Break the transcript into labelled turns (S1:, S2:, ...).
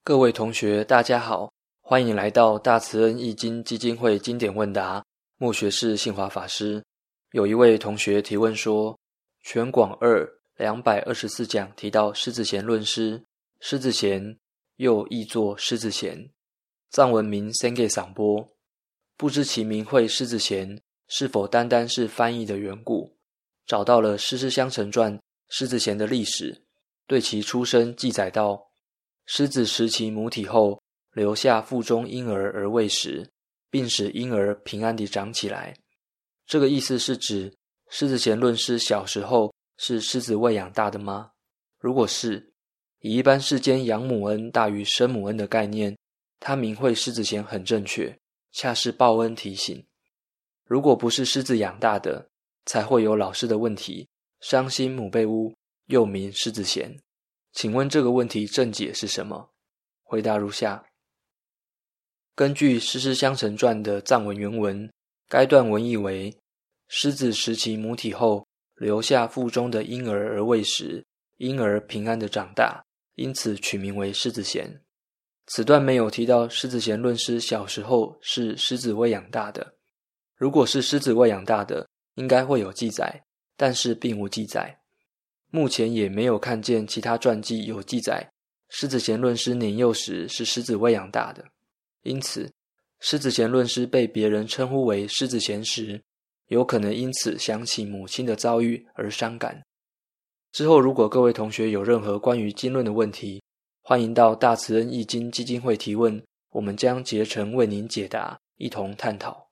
S1: 各位同学大家好，欢迎来到大慈恩义经基金会经典问答，末学士信华法师。有一位同学提问说，全广2 224讲提到狮子贤论师，狮子贤又译作狮子贤，藏文名先给赏钵，不知其名讳狮子贤是否单单是翻译的缘故。找到了《狮师相承传》狮子贤的历史，对其出生记载道，狮子食其母体后，留下腹中婴儿而喂食，并使婴儿平安地长起来。这个意思是指狮子贤论师小时候是狮子喂养大的吗？如果是，以一般世间养母恩大于生母恩的概念，他名讳狮子贤很正确，恰是报恩提醒。如果不是狮子养大的，才会有老师的问题，伤心母被污，又名狮子贤。请问这个问题正解是什么？回答如下。根据《狮师相承传》的藏文原文，该段文意为：狮子食其母体后，留下腹中的婴儿而喂食，婴儿平安地长大，因此取名为狮子贤。此段没有提到狮子贤论师小时候是狮子喂养大的。如果是狮子喂养大的，应该会有记载，但是并无记载。目前也没有看见其他传记有记载狮子贤论师年幼时是狮子喂养大的。因此，狮子贤论师被别人称呼为狮子贤时，有可能因此想起母亲的遭遇而伤感。之后如果各位同学有任何关于经论的问题，欢迎到大慈恩义经基金会提问，我们将竭诚为您解答，一同探讨。